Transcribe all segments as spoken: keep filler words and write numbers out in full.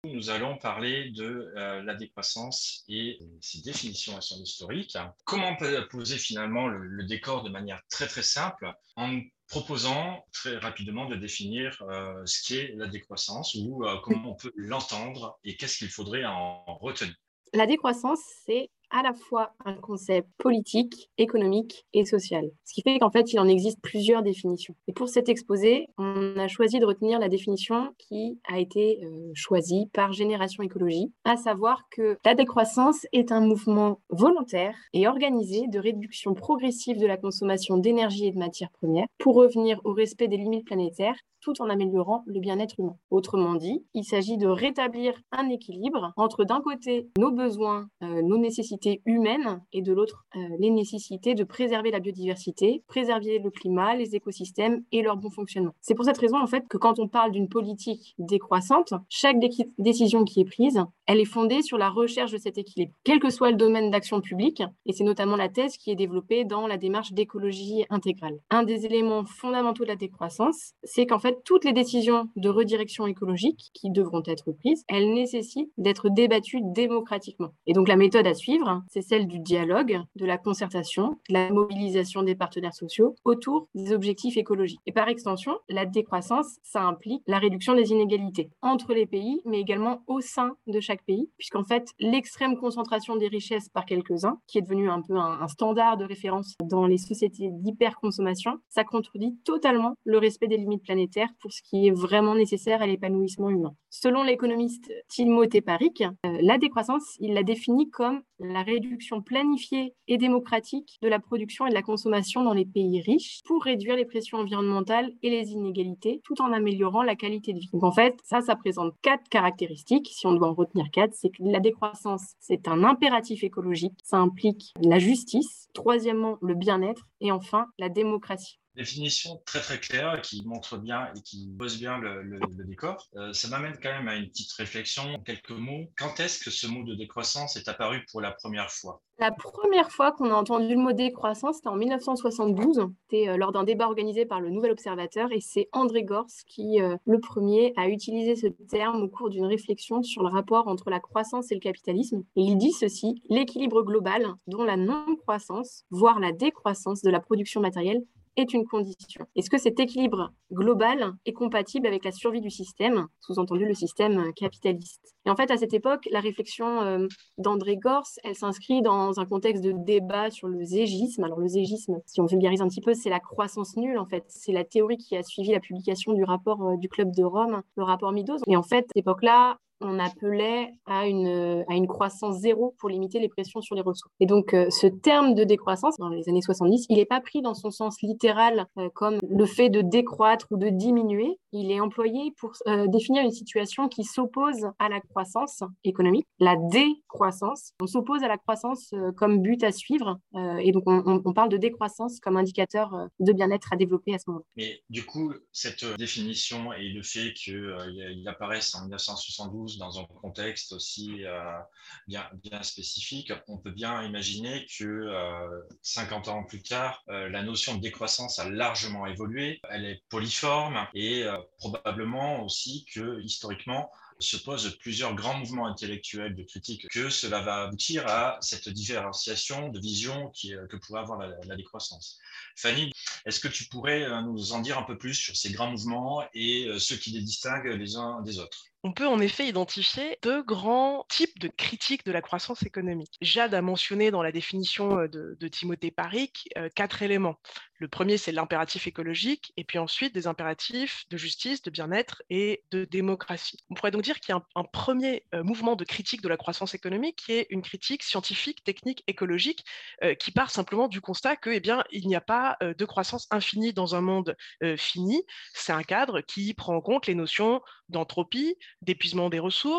Nous allons parler de euh, la décroissance et ses définitions et son historique. Comment on peut poser finalement le, le décor de manière très très simple en proposant très rapidement de définir euh, ce qu'est la décroissance ou euh, comment on peut l'entendre et qu'est-ce qu'il faudrait en retenir. La décroissance, c'est à la fois un concept politique, économique et social. Ce qui fait qu'en fait, il en existe plusieurs définitions. Et pour cet exposé, on a choisi de retenir la définition qui a été euh, choisie par Génération Écologie, à savoir que la décroissance est un mouvement volontaire et organisé de réduction progressive de la consommation d'énergie et de matières premières pour revenir au respect des limites planétaires tout en améliorant le bien-être humain. Autrement dit, il s'agit de rétablir un équilibre entre d'un côté nos besoins, euh, nos nécessités humaines et de l'autre euh, les nécessités de préserver la biodiversité, préserver le climat, les écosystèmes et leur bon fonctionnement. C'est pour cette raison en fait que quand on parle d'une politique décroissante, chaque dé- décision qui est prise, elle est fondée sur la recherche de cet équilibre, quel que soit le domaine d'action publique, et c'est notamment la thèse qui est développée dans la démarche d'écologie intégrale. Un des éléments fondamentaux de la décroissance, c'est qu'en fait toutes les décisions de redirection écologique qui devront être prises, elles nécessitent d'être débattues démocratiquement. Et donc la méthode à suivre, c'est celle du dialogue, de la concertation, de la mobilisation des partenaires sociaux autour des objectifs écologiques. Et par extension, la décroissance, ça implique la réduction des inégalités entre les pays, mais également au sein de chaque pays, puisqu'en fait, l'extrême concentration des richesses par quelques-uns, qui est devenu un peu un, un standard de référence dans les sociétés d'hyperconsommation, ça contredit totalement le respect des limites planétaires pour ce qui est vraiment nécessaire à l'épanouissement humain. Selon l'économiste Timothée Parikh, euh, la décroissance, il la définit comme la réduction planifiée et démocratique de la production et de la consommation dans les pays riches pour réduire les pressions environnementales et les inégalités tout en améliorant la qualité de vie. Donc en fait, ça, ça présente quatre caractéristiques. Si on doit en retenir quatre, c'est que la décroissance, c'est un impératif écologique. Ça implique la justice. Troisièmement, le bien-être. Et enfin, la démocratie. Définition très très claire qui montre bien et qui pose bien le, le, le décor. Euh, ça m'amène quand même à une petite réflexion, en quelques mots. Quand est-ce que ce mot de décroissance est apparu pour la première fois? La première fois qu'on a entendu le mot décroissance, c'était en mille neuf cent soixante-douze. C'était euh, lors d'un débat organisé par le Nouvel Observateur et c'est André Gors qui, euh, le premier, a utilisé ce terme au cours d'une réflexion sur le rapport entre la croissance et le capitalisme. Et il dit ceci: l'équilibre global dont la non-croissance, voire la décroissance de la production matérielle est une condition. Est-ce que cet équilibre global est compatible avec la survie du système, sous-entendu le système capitaliste? Et en fait, à cette époque, la réflexion euh, d'André Gors, elle s'inscrit dans un contexte de débat sur le zégisme. Alors le zégisme, si on vulgarise un petit peu, c'est la croissance nulle en fait. C'est la théorie qui a suivi la publication du rapport euh, du Club de Rome, le rapport Meadows. Et en fait, à cette époque-là, on appelait à une, à une croissance zéro pour limiter les pressions sur les ressources. Et donc, euh, ce terme de décroissance, dans les années soixante-dix, il n'est pas pris dans son sens littéral euh, comme le fait de décroître ou de diminuer. Il est employé pour euh, définir une situation qui s'oppose à la croissance économique, la décroissance. On s'oppose à la croissance euh, comme but à suivre. Euh, et donc, on, on, on parle de décroissance comme indicateur euh, de bien-être à développer à ce moment-là. Mais du coup, cette définition et le fait qu'il euh, apparaisse en mille neuf cent soixante-douze dans un contexte aussi euh, bien, bien spécifique, on peut bien imaginer que euh, cinquante ans plus tard, euh, la notion de décroissance a largement évolué. Elle est polyforme et euh, probablement aussi que historiquement, se posent plusieurs grands mouvements intellectuels de critique, que cela va aboutir à cette différenciation de vision qui, que pourrait avoir la, la décroissance. Fanny, est-ce que tu pourrais nous en dire un peu plus sur ces grands mouvements et ceux qui les distinguent les uns des autres? On peut en effet identifier deux grands types de critiques de la croissance économique. Jade a mentionné dans la définition de, de Timothée Parikh euh, quatre éléments. Le premier, c'est l'impératif écologique, et puis ensuite des impératifs de justice, de bien-être et de démocratie. On pourrait donc dire qu'il y a un, un premier euh, mouvement de critique de la croissance économique qui est une critique scientifique, technique, écologique, euh, qui part simplement du constat que, eh bien, il n'y a pas euh, de croissance infinie dans un monde euh, fini. C'est un cadre qui prend en compte les notions d'entropie, d'épuisement des ressources,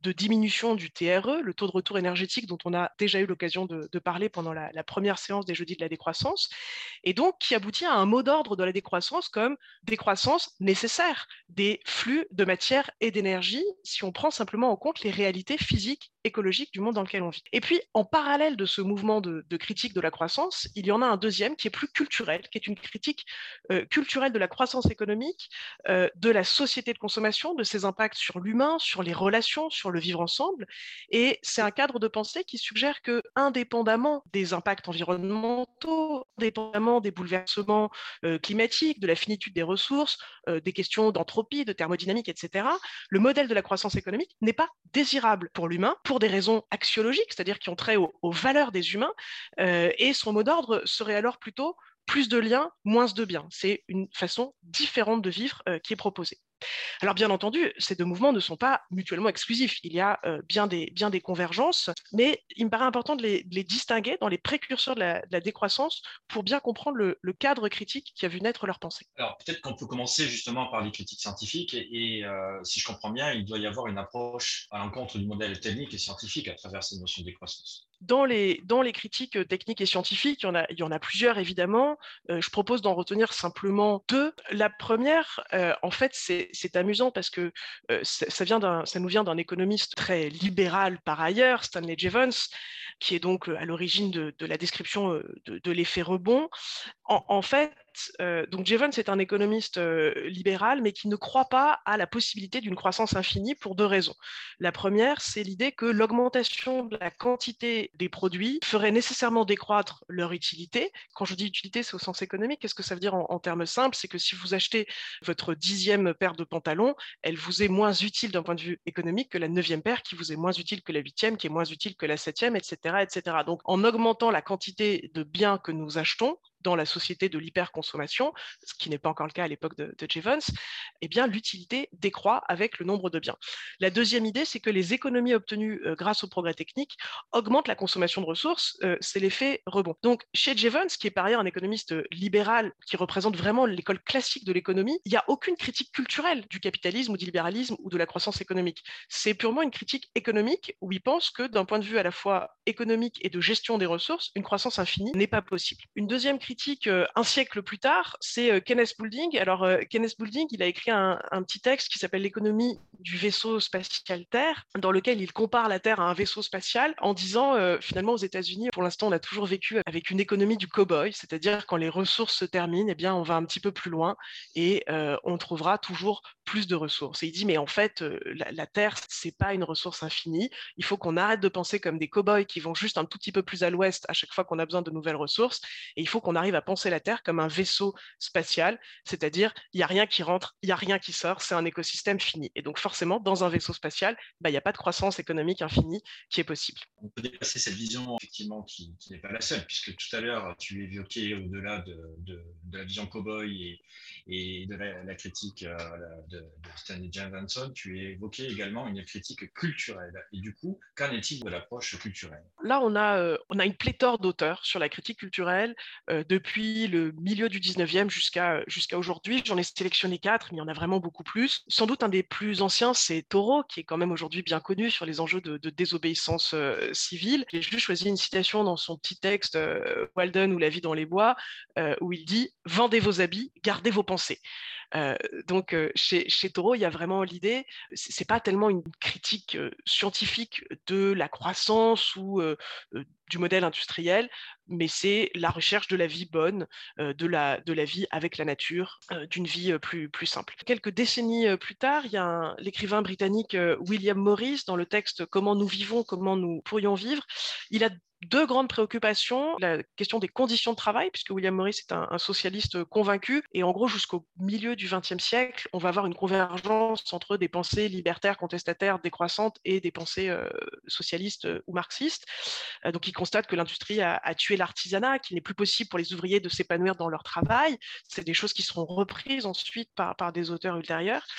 de diminution du T R E, le taux de retour énergétique dont on a déjà eu l'occasion de, de parler pendant la, la première séance des jeudis de la décroissance, et donc qui aboutit à un mot d'ordre de la décroissance comme décroissance nécessaire des flux de matière et d'énergie, si on prend simplement en compte les réalités physiques, écologiques du monde dans lequel on vit. Et puis, en parallèle de ce mouvement de, de critique de la croissance, il y en a un deuxième qui est plus culturel, qui est une critique euh, culturelle de la croissance économique, euh, de la société de consommation, de ses impacts sur l'humain, sur les relations, sur le vivre ensemble. Et c'est un cadre de pensée qui suggère que, indépendamment des impacts environnementaux, indépendamment des bouleversements euh, climatiques, de la finitude des ressources, euh, des questions d'entropie, de thermodynamique, et cetera, le modèle de la croissance économique n'est pas désirable pour l'humain, pour des raisons axiologiques, c'est-à-dire qui ont trait aux, aux valeurs des humains, euh, et son mot d'ordre serait alors plutôt plus de liens, moins de biens. C'est une façon différente de vivre euh, qui est proposée. Alors bien entendu, ces deux mouvements ne sont pas mutuellement exclusifs. Il y a euh, bien, des, bien des convergences, mais il me paraît important de les, de les distinguer dans les précurseurs de la, de la décroissance pour bien comprendre le, le cadre critique qui a vu naître leur pensée. Alors peut-être qu'on peut commencer justement par les critiques scientifiques et, et euh, si je comprends bien, il doit y avoir une approche à l'encontre du modèle technique et scientifique à travers ces notions de décroissance. Dans les, dans les critiques techniques et scientifiques, il y en a, il y en a plusieurs évidemment. Euh, je propose d'en retenir simplement deux. La première, euh, en fait, c'est, c'est amusant parce que euh, ça, ça, vient d'un, ça nous vient d'un économiste très libéral par ailleurs, Stanley Jevons, qui est donc à l'origine de, de la description de, de l'effet rebond. En, en fait, euh, donc Jevons est un économiste euh, libéral, mais qui ne croit pas à la possibilité d'une croissance infinie pour deux raisons. La première, c'est l'idée que l'augmentation de la quantité des produits ferait nécessairement décroître leur utilité. Quand je dis utilité, c'est au sens économique. Qu'est-ce que ça veut dire en, en termes simples? C'est que si vous achetez votre dixième paire de pantalons, elle vous est moins utile d'un point de vue économique que la neuvième paire, qui vous est moins utile que la huitième, qui est moins utile que la septième, et cetera, et cetera. Donc, en augmentant la quantité de biens que nous achetons, dans la société de l'hyperconsommation, ce qui n'est pas encore le cas à l'époque de, de Jevons, eh bien, l'utilité décroît avec le nombre de biens. La deuxième idée, c'est que les économies obtenues euh, grâce au progrès technique augmentent la consommation de ressources, euh, c'est l'effet rebond. Donc, chez Jevons, qui est par ailleurs un économiste libéral qui représente vraiment l'école classique de l'économie, il n'y a aucune critique culturelle du capitalisme ou du libéralisme ou de la croissance économique. C'est purement une critique économique où il pense que d'un point de vue à la fois économique et de gestion des ressources, une croissance infinie n'est pas possible. Une deuxième critique Critique, euh, un siècle plus tard, c'est euh, Kenneth Boulding. Alors, euh, Kenneth Boulding, il a écrit un, un petit texte qui s'appelle L'économie du vaisseau spatial Terre, dans lequel il compare la Terre à un vaisseau spatial en disant, euh, finalement, aux États-Unis, pour l'instant, on a toujours vécu avec une économie du cow-boy, c'est-à-dire quand les ressources se terminent, eh bien, on va un petit peu plus loin et euh, on trouvera toujours plus de ressources. Et il dit, mais en fait, euh, la, la Terre, c'est pas une ressource infinie. Il faut qu'on arrête de penser comme des cow-boys qui vont juste un tout petit peu plus à l'ouest à chaque fois qu'on a besoin de nouvelles ressources. Et il faut qu'on arrive à penser la Terre comme un vaisseau spatial, c'est-à-dire il n'y a rien qui rentre, il n'y a rien qui sort, c'est un écosystème fini. Et donc forcément, dans un vaisseau spatial, bah, il n'y a pas de croissance économique infinie qui est possible. On peut dépasser cette vision effectivement qui, qui n'est pas la seule, puisque tout à l'heure tu évoquais au-delà de, de, de la vision cow-boy et, et de la, la critique euh, de, de Stanley Jevons, tu as évoqué également une critique culturelle. Et du coup, qu'en est-il de l'approche culturelle? Là, on a, euh, on a une pléthore d'auteurs sur la critique culturelle euh, depuis le milieu du dix-neuvième jusqu'à jusqu'à aujourd'hui. J'en ai sélectionné quatre, mais il y en a vraiment beaucoup plus. Sans doute un des plus anciens, c'est Thoreau, qui est quand même aujourd'hui bien connu sur les enjeux de, de désobéissance euh, civile. J'ai juste choisi une citation dans son petit texte euh, Walden ou La vie dans les bois, euh, où il dit « Vendez vos habits, gardez vos pensées ». Euh, donc, euh, chez, chez Thoreau, il y a vraiment l'idée, c'est, c'est pas tellement une critique euh, scientifique de la croissance ou euh, euh, du modèle industriel, mais c'est la recherche de la vie bonne, euh, de, la, de la vie avec la nature, euh, d'une vie euh, plus, plus simple. Quelques décennies euh, plus tard, il y a un, l'écrivain britannique euh, William Morris, dans le texte « Comment nous vivons, comment nous pourrions vivre », il a deux grandes préoccupations, la question des conditions de travail, puisque William Morris est un, un socialiste convaincu, et en gros, jusqu'au milieu du vingtième siècle, on va avoir une convergence entre des pensées libertaires, contestataires, décroissantes, et des pensées euh, socialistes euh, ou marxistes. Euh, donc, il constate que l'industrie a, a tué l'artisanat, qu'il n'est plus possible pour les ouvriers de s'épanouir dans leur travail. C'est des choses qui seront reprises ensuite par, par des auteurs ultérieurs.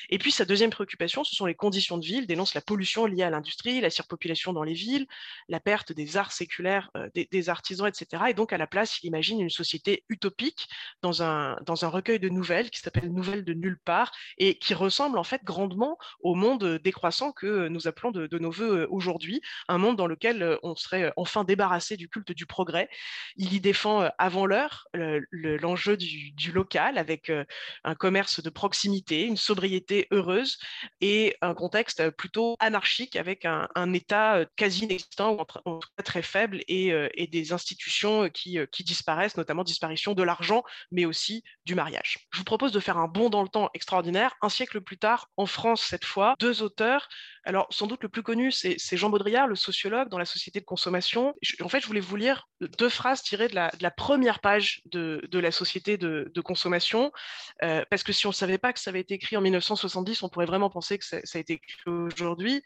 Et puis sa deuxième préoccupation, ce sont les conditions de vie. Il dénonce la pollution liée à l'industrie, la surpopulation dans les villes, la perte des arts séculaires, euh, des, des artisans, et cetera. Et donc à la place, il imagine une société utopique dans un, dans un recueil de nouvelles qui s'appelle Nouvelles de nulle part et qui ressemble en fait grandement au monde décroissant que nous appelons de, de nos voeux aujourd'hui, un monde dans lequel on serait enfin débarrassé du culte du progrès. Il y défend avant l'heure le, le, l'enjeu du, du local avec un commerce de proximité, une sobriété heureuse et un contexte plutôt anarchique avec un, un État quasi inexistant ou en, en tout cas très faible et, et des institutions qui, qui disparaissent, notamment disparition de l'argent, mais aussi du mariage. Je vous propose de faire un bond dans le temps extraordinaire. Un siècle plus tard, en France cette fois, deux auteurs. Alors, sans doute le plus connu, c'est, c'est Jean Baudrillard, le sociologue dans la société de consommation. Je, en fait, je voulais vous lire deux phrases tirées de la, de la première page de, de la société de, de consommation, euh, parce que si on ne savait pas que ça avait été écrit en mille neuf cent soixante-dix, on pourrait vraiment penser que ça, ça a été écrit aujourd'hui.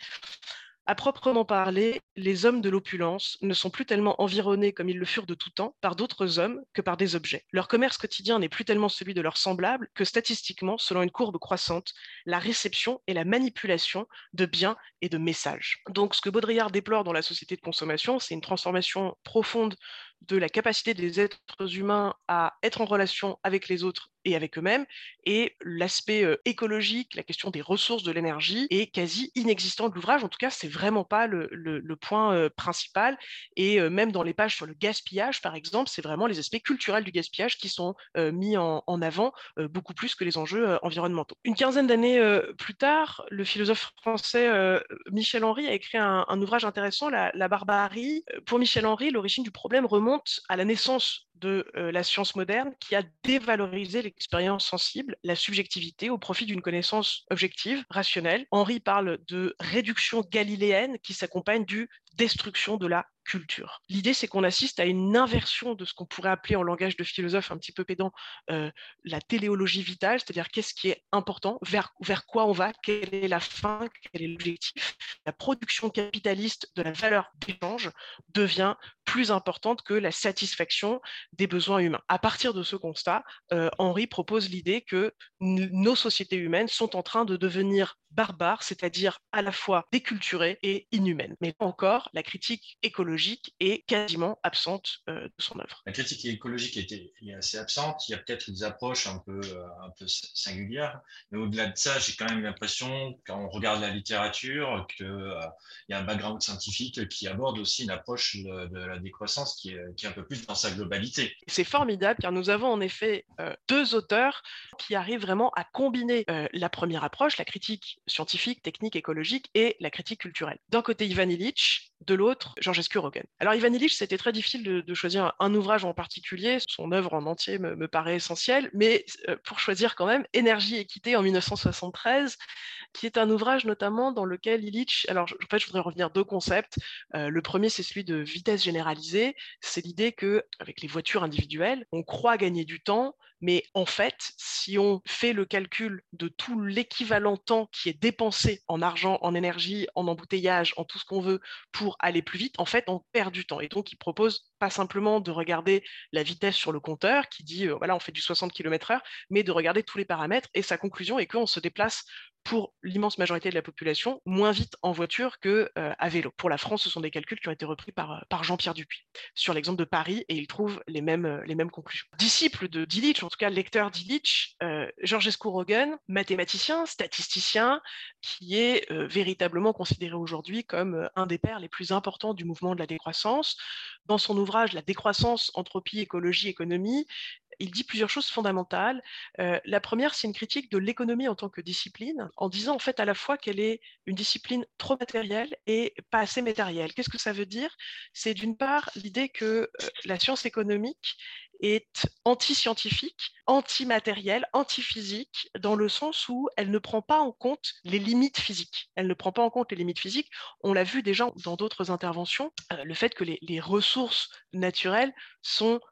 À proprement parler, les hommes de l'opulence ne sont plus tellement environnés comme ils le furent de tout temps par d'autres hommes que par des objets. Leur commerce quotidien n'est plus tellement celui de leurs semblables que statistiquement, selon une courbe croissante, la réception et la manipulation de biens et de messages. Donc ce que Baudrillard déplore dans la société de consommation, c'est une transformation profonde de la capacité des êtres humains à être en relation avec les autres et avec eux-mêmes, et l'aspect euh, écologique, la question des ressources de l'énergie est quasi inexistant de l'ouvrage. En tout cas, c'est vraiment pas le, le, le point euh, principal, et euh, même dans les pages sur le gaspillage, par exemple, c'est vraiment les aspects culturels du gaspillage qui sont euh, mis en, en avant euh, beaucoup plus que les enjeux euh, environnementaux. Une quinzaine d'années euh, plus tard, le philosophe français euh, Michel Henry a écrit un, un ouvrage intéressant, La, la barbarie. Pour Michel Henry, l'origine du problème remonte à la naissance de euh, la science moderne qui a dévalorisé l'expérience sensible, la subjectivité, au profit d'une connaissance objective, rationnelle. Henry parle de réduction galiléenne qui s'accompagne du destruction de la culture. L'idée, c'est qu'on assiste à une inversion de ce qu'on pourrait appeler en langage de philosophe un petit peu pédant euh, la téléologie vitale, c'est-à-dire qu'est-ce qui est important, vers, vers quoi on va, quelle est la fin, quel est l'objectif. La production capitaliste de la valeur d'échange devient plus importante que la satisfaction des besoins humains. À partir de ce constat, euh, Henry propose l'idée que n- nos sociétés humaines sont en train de devenir barbares, c'est-à-dire à la fois déculturées et inhumaines. Mais là encore, la critique écologique est quasiment absente euh, de son œuvre. La critique écologique était, est assez absente. Il y a peut-être des approches un peu, un peu singulières, mais au-delà de ça, j'ai quand même l'impression, quand on regarde la littérature, qu'il euh, y a un background scientifique qui aborde aussi une approche de, de la décroissance qui est, qui est un peu plus dans sa globalité. C'est formidable car nous avons en effet euh, deux auteurs qui arrivent vraiment à combiner euh, la première approche, la critique scientifique, technique, écologique, et la critique culturelle. D'un côté, Ivan Illich, de l'autre, Georgescu Roegen. Alors Ivan Illich, c'était très difficile de, de choisir un, un ouvrage en particulier, son œuvre en entier me, me paraît essentielle, mais euh, pour choisir quand même Énergie et équité en mille neuf cent soixante-treize, qui est un ouvrage notamment dans lequel Illich, alors en fait je voudrais revenir deux concepts. Euh, le premier, c'est celui de vitesse généralisée, c'est l'idée que avec les voitures individuelles, on croit gagner du temps, mais en fait, si on fait le calcul de tout l'équivalent temps qui est dépensé en argent, en énergie, en embouteillage, en tout ce qu'on veut pour aller plus vite, en fait, on perd du temps. Et donc, il propose pas simplement de regarder la vitesse sur le compteur qui dit, euh, voilà, on fait du soixante kilomètres heure, mais de regarder tous les paramètres. Et sa conclusion est qu'on se déplace pour l'immense majorité de la population, moins vite en voiture qu'à euh, vélo. Pour la France, ce sont des calculs qui ont été repris par, par Jean-Pierre Dupuis sur l'exemple de Paris, et il trouve les mêmes, les mêmes conclusions. Disciple de Delitzsch, en tout cas lecteur d'Illich, euh, Georgescu Roegen, mathématicien, statisticien, qui est euh, véritablement considéré aujourd'hui comme euh, un des pères les plus importants du mouvement de la décroissance. Dans son ouvrage « La décroissance, entropie, écologie, économie », il dit plusieurs choses fondamentales. Euh, la première, c'est une critique de l'économie en tant que discipline, en disant en fait à la fois qu'elle est une discipline trop matérielle et pas assez matérielle. Qu'est-ce que ça veut dire? C'est d'une part l'idée que euh, la science économique est anti-scientifique, anti-matérielle, anti-physique, dans le sens où elle ne prend pas en compte les limites physiques. Elle ne prend pas en compte les limites physiques. On l'a vu déjà dans d'autres interventions, euh, le fait que les, les ressources naturelles sont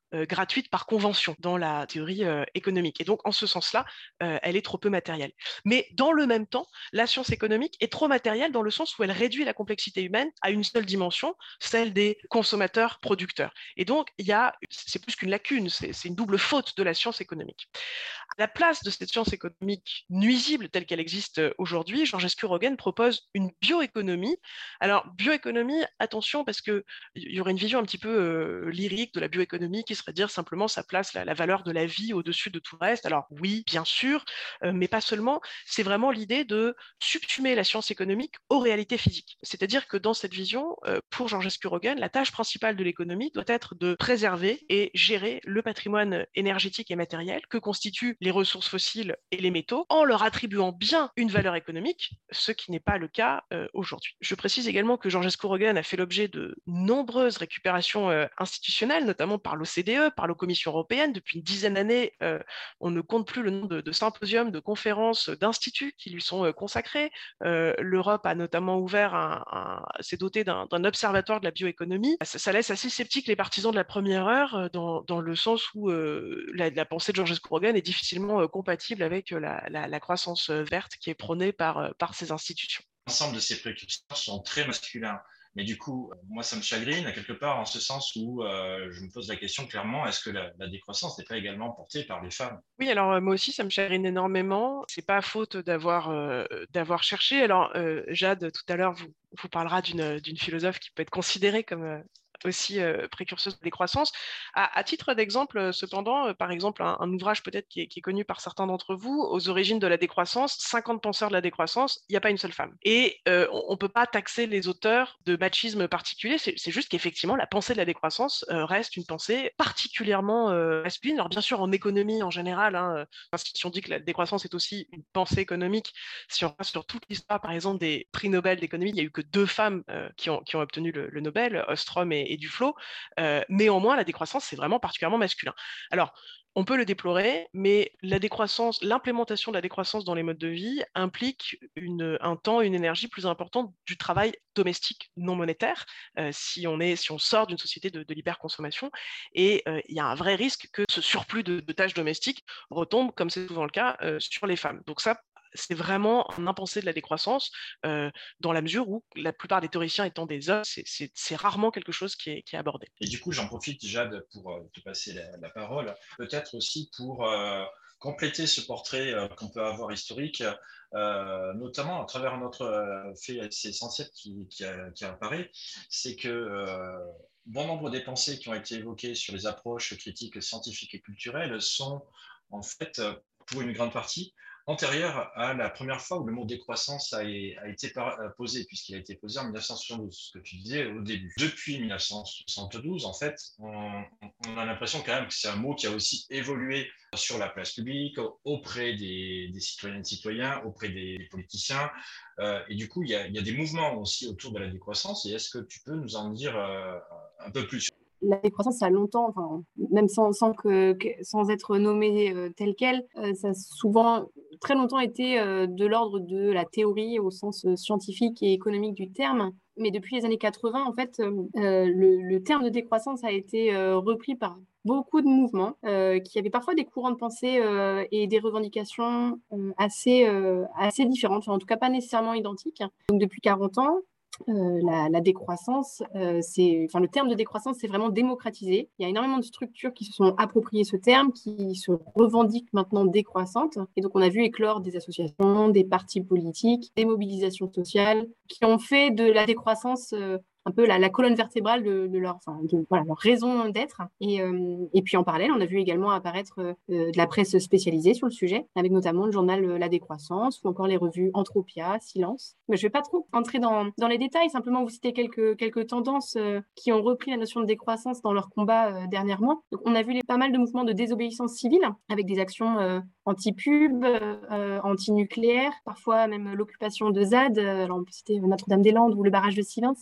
euh, gratuite par convention dans la théorie euh, économique. Et donc, en ce sens-là, euh, elle est trop peu matérielle. Mais dans le même temps, la science économique est trop matérielle dans le sens où elle réduit la complexité humaine à une seule dimension, celle des consommateurs-producteurs. Et donc, il y a, c'est plus qu'une lacune, c'est, c'est une double faute de la science économique. À la place de cette science économique nuisible telle qu'elle existe aujourd'hui, Georgescu Roegen propose une bioéconomie. Alors, bioéconomie, attention, parce qu'il y aurait une vision un petit peu euh, lyrique de la bioéconomie qui serait de dire simplement ça place la, la valeur de la vie au-dessus de tout le reste. Alors oui, bien sûr, euh, mais pas seulement. C'est vraiment l'idée de subsumer la science économique aux réalités physiques. C'est-à-dire que dans cette vision, euh, pour Georgescu Roegen, la tâche principale de l'économie doit être de préserver et gérer le patrimoine énergétique et matériel que constituent les ressources fossiles et les métaux en leur attribuant bien une valeur économique, ce qui n'est pas le cas euh, aujourd'hui. Je précise également que Georgescu Roegen a fait l'objet de nombreuses récupérations euh, institutionnelles, notamment par l'O C D E, par la Commission européenne. Depuis une dizaine d'années, euh, on ne compte plus le nombre de, de symposiums, de conférences, d'instituts qui lui sont euh, consacrés. Euh, L'Europe a notamment ouvert, un, un, s'est dotée d'un, d'un observatoire de la bioéconomie. Ça, ça laisse assez sceptique les partisans de la première heure, dans, dans le sens où euh, la, la pensée de Georgescu Roegen est difficilement euh, compatible avec la, la, la croissance verte qui est prônée par, par ces institutions. L'ensemble de ces précurseurs sont très masculins. Mais du coup, moi, ça me chagrine quelque part en ce sens où euh, je me pose la question clairement, est-ce que la, la décroissance n'est pas également portée par les femmes? Oui, alors euh, moi aussi, ça me chagrine énormément. C'est pas faute d'avoir euh, d'avoir cherché. Alors, euh, Jade, tout à l'heure, vous, vous parlera d'une, d'une philosophe qui peut être considérée comme euh, aussi euh, précurseuse de décroissance. À, à titre d'exemple, cependant, euh, par exemple, un, un ouvrage peut-être qui est, qui est connu par certains d'entre vous, Aux origines de la décroissance, cinquante penseurs de la décroissance, il n'y a pas une seule femme. Et euh, on ne peut pas taxer les auteurs de machisme particulier, c'est, c'est juste qu'effectivement, la pensée de la décroissance euh, reste une pensée particulièrement euh, masculine. Alors bien sûr, en économie en général, hein, si on dit que la décroissance est aussi une pensée économique, si on regarde sur toute l'histoire, par exemple, des prix Nobel d'économie, il n'y a eu que deux femmes euh, qui, ont, qui ont obtenu le, le Nobel, Ostrom et, et Duflo. Euh, néanmoins, la décroissance, c'est vraiment particulièrement masculin. Alors, on peut le déplorer, mais la décroissance, l'implémentation de la décroissance dans les modes de vie implique une, un temps, une énergie plus importante du travail domestique non monétaire, euh, si, on est, si on sort d'une société de, de l'hyperconsommation. Et il euh, y a un vrai risque que ce surplus de, de tâches domestiques retombe, comme c'est souvent le cas, euh, sur les femmes. Donc ça, c'est vraiment un impensé de la décroissance, euh, dans la mesure où la plupart des théoriciens étant des hommes, c'est, c'est, c'est rarement quelque chose qui est, qui est abordé. Et du coup, j'en profite, Jade, pour euh, te passer la, la parole, peut-être aussi pour euh, compléter ce portrait euh, qu'on peut avoir historique, euh, notamment à travers notre euh, fait assez essentiel qui, qui, a, qui apparaît, c'est que euh, bon nombre des pensées qui ont été évoquées sur les approches critiques scientifiques et culturelles sont en fait, pour une grande partie, antérieure à la première fois où le mot décroissance a, a été posé, puisqu'il a été posé en mille neuf cent soixante-douze, ce que tu disais au début. Depuis mille neuf cent soixante-douze, en fait, on, on a l'impression quand même que c'est un mot qui a aussi évolué sur la place publique, auprès des, des citoyennes et citoyens, auprès des, des politiciens. Euh, et du coup, il y, a, il y a des mouvements aussi autour de la décroissance. Et est-ce que tu peux nous en dire euh, un peu plus? La décroissance, ça a longtemps, enfin, même sans, sans, que, sans être nommée euh, telle qu'elle, euh, ça a souvent très longtemps été euh, de l'ordre de la théorie au sens euh, scientifique et économique du terme. Mais depuis les années quatre-vingts, en fait, euh, le, le terme de décroissance a été euh, repris par beaucoup de mouvements euh, qui avaient parfois des courants de pensée euh, et des revendications euh, assez, euh, assez différentes, enfin, en tout cas pas nécessairement identiques. Donc depuis quarante ans, Euh, la, la décroissance, euh, c'est, enfin, le terme de décroissance s'est vraiment démocratisé. Il y a énormément de structures qui se sont appropriées ce terme, qui se revendiquent maintenant décroissantes. Et donc, on a vu éclore des associations, des partis politiques, des mobilisations sociales qui ont fait de la décroissance euh, un peu la, la colonne vertébrale de, de, leur, enfin, de voilà, leur raison d'être. Et, euh, et puis en parallèle, on a vu également apparaître euh, de la presse spécialisée sur le sujet, avec notamment le journal La Décroissance ou encore les revues Entropia, Silence. Mais je ne vais pas trop entrer dans, dans les détails, simplement vous citer quelques, quelques tendances euh, qui ont repris la notion de décroissance dans leur combat euh, dernièrement. Donc, on a vu les, pas mal de mouvements de désobéissance civile, avec des actions euh, anti-pub, euh, anti-nucléaire, parfois même l'occupation de Z A D, alors on peut citer Notre-Dame-des-Landes ou le barrage de Sivens. Et puis,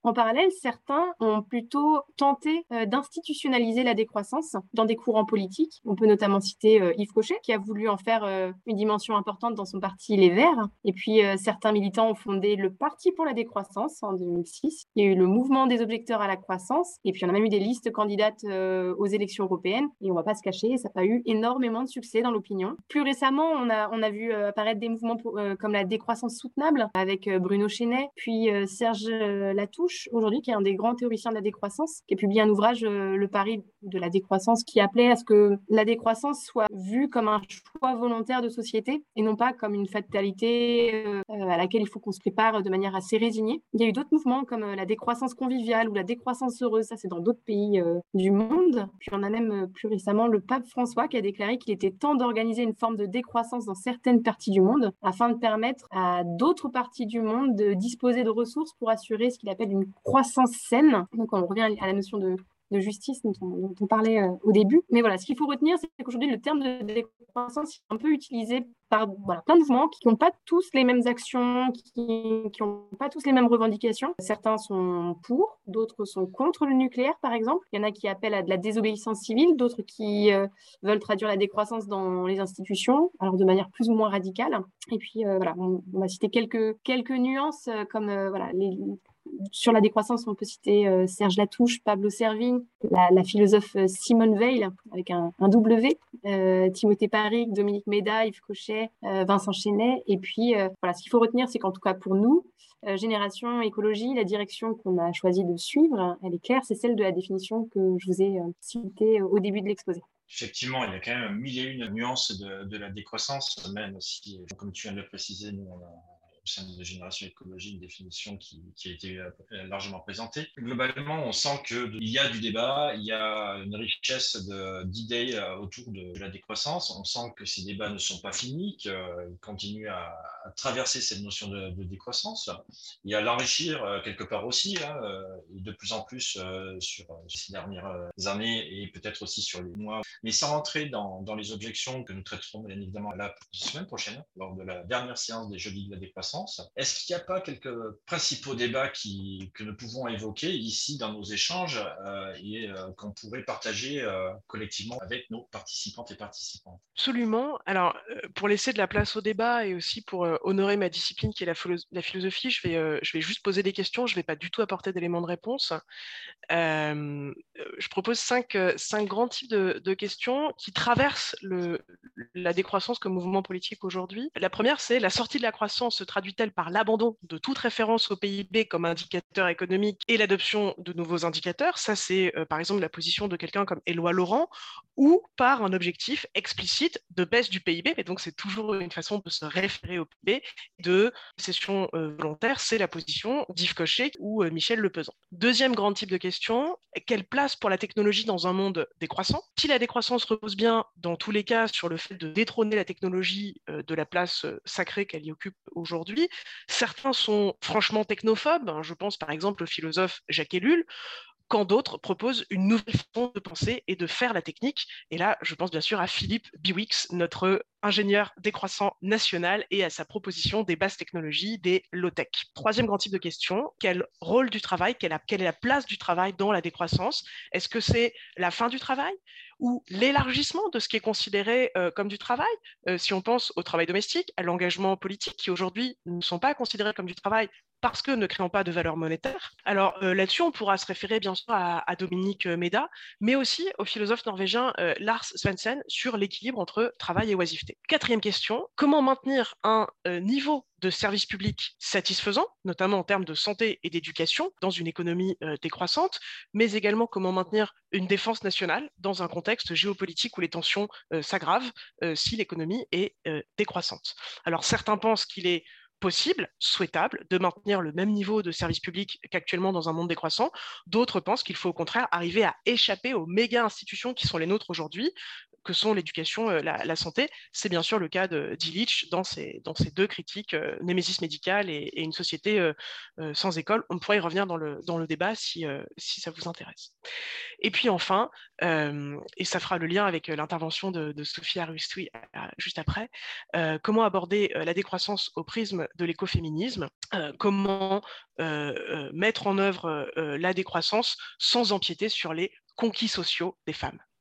En parallèle, certains ont plutôt tenté euh, d'institutionnaliser la décroissance dans des courants politiques. On peut notamment citer euh, Yves Cochet, qui a voulu en faire euh, une dimension importante dans son parti Les Verts. Et puis, euh, certains militants ont fondé le Parti pour la décroissance en deux mille six. Il y a eu le mouvement des objecteurs à la croissance. Et puis, on a même eu des listes candidates euh, aux élections européennes. Et on ne va pas se cacher, ça n'a pas eu énormément de succès dans l'opinion. Plus récemment, on a, on a vu euh, apparaître des mouvements pour, euh, comme la décroissance soutenable avec euh, Bruno Chenet, puis euh, Serge euh, Latouche, aujourd'hui, qui est un des grands théoriciens de la décroissance, qui a publié un ouvrage, euh, Le pari de la décroissance, qui appelait à ce que la décroissance soit vue comme un choix volontaire de société et non pas comme une fatalité euh, à laquelle il faut qu'on se prépare de manière assez résignée. Il y a eu d'autres mouvements comme euh, la décroissance conviviale ou la décroissance heureuse, ça c'est dans d'autres pays euh, du monde. Puis on a même euh, plus récemment le pape François qui a déclaré qu'il était temps d'organiser une forme de décroissance dans certaines parties du monde afin de permettre à d'autres parties du monde de disposer de ressources pour assurer ce qu'il appelle une croissance saine. Donc on revient à la notion de de justice dont on, dont on parlait euh, au début. Mais voilà, ce qu'il faut retenir, c'est qu'aujourd'hui, le terme de décroissance est un peu utilisé par voilà, plein de mouvements qui n'ont pas tous les mêmes actions, qui n'ont pas tous les mêmes revendications. Certains sont pour, d'autres sont contre le nucléaire, par exemple. Il y en a qui appellent à de la désobéissance civile, d'autres qui euh, veulent traduire la décroissance dans les institutions, alors de manière plus ou moins radicale. Et puis, euh, voilà, on, on va citer quelques, quelques nuances, euh, comme euh, voilà, les... Sur la décroissance, on peut citer euh, Serge Latouche, Pablo Servigne, la, la philosophe euh, Simone Veil, avec un, un W, euh, Timothée Paric, Dominique Méda, Yves Cochet, euh, Vincent Chenet. Et puis, euh, voilà, ce qu'il faut retenir, c'est qu'en tout cas pour nous, euh, Génération Écologie, la direction qu'on a choisi de suivre, elle est claire, c'est celle de la définition que je vous ai euh, citée au début de l'exposé. Effectivement, il y a quand même mille et une nuances de, de la décroissance, même si, comme tu viens de le préciser, nous, on a au sein de Génération Écologie, une définition qui, qui a été largement présentée. Globalement, on sent qu'il y a du débat, il y a une richesse de, d'idées autour de, de la décroissance. On sent que ces débats ne sont pas finis, qu'ils continuent à, à traverser cette notion de, de décroissance. Il y a l'enrichir quelque part aussi, hein, et de plus en plus sur ces dernières années et peut-être aussi sur les mois. Mais sans rentrer dans, dans les objections que nous traiterons bien évidemment la semaine prochaine, lors de la dernière séance des Jeudis de la décroissance, est-ce qu'il n'y a pas quelques principaux débats qui, que nous pouvons évoquer ici dans nos échanges euh, et euh, qu'on pourrait partager euh, collectivement avec nos participantes et participants? Absolument. Alors, pour laisser de la place au débat et aussi pour euh, honorer ma discipline qui est la, philo- la philosophie, je vais, euh, je vais juste poser des questions, je ne vais pas du tout apporter d'éléments de réponse. Euh, je propose cinq, cinq grands types de, de questions qui traversent le, la décroissance comme mouvement politique aujourd'hui. La première, c'est: la sortie de la croissance se traduit-elle par l'abandon de toute référence au P I B comme indicateur économique et l'adoption de nouveaux indicateurs? Ça, c'est euh, par exemple la position de quelqu'un comme Éloi Laurent, ou par un objectif explicite de baisse du P I B, mais donc c'est toujours une façon de se référer au P I B, de cession euh, volontaire, c'est la position d'Yves Cochet ou euh, Michel Lepezan. Deuxième grand type de question: quelle place pour la technologie dans un monde décroissant? Si la décroissance repose bien, dans tous les cas, sur le fait de détrôner la technologie euh, de la place euh, sacrée qu'elle y occupe aujourd'hui, certains sont franchement technophobes, hein, je pense par exemple au philosophe Jacques Ellul, quand d'autres proposent une nouvelle façon de penser et de faire la technique. Et là, je pense bien sûr à Philippe Biwix, notre ingénieur décroissant national, et à sa proposition des basses technologies, des low-tech. Troisième grand type de question: quel rôle du travail, quelle, quelle est la place du travail dans la décroissance? Est-ce que c'est la fin du travail ou l'élargissement de ce qui est considéré euh, comme du travail? euh, Si on pense au travail domestique, à l'engagement politique, qui aujourd'hui ne sont pas considérés comme du travail parce que ne créant pas de valeur monétaire. Alors euh, là-dessus, on pourra se référer bien sûr à, à Dominique Méda, mais aussi au philosophe norvégien euh, Lars Svensson sur l'équilibre entre travail et oisiveté. Quatrième question: comment maintenir un euh, niveau de service public satisfaisant, notamment en termes de santé et d'éducation, dans une économie euh, décroissante, mais également comment maintenir une défense nationale dans un contexte géopolitique où les tensions euh, s'aggravent euh, si l'économie est euh, décroissante. Alors certains pensent qu'il est possible, souhaitable, de maintenir le même niveau de service public qu'actuellement dans un monde décroissant. D'autres pensent qu'il faut au contraire arriver à échapper aux méga institutions qui sont les nôtres aujourd'hui, que sont l'éducation, euh, la, la santé. C'est bien sûr le cas de d'Illich dans ses, dans ses deux critiques, euh, Némésis médicale et, et une société euh, euh, sans école. On pourrait y revenir dans le, dans le débat si, euh, si ça vous intéresse. Et puis enfin, euh, et ça fera le lien avec l'intervention de, de Sophie Arustoui juste après, euh, comment aborder euh, la décroissance au prisme de l'écoféminisme, euh, comment euh, euh, mettre en œuvre euh, la décroissance sans empiéter sur les conquis sociaux des femmes.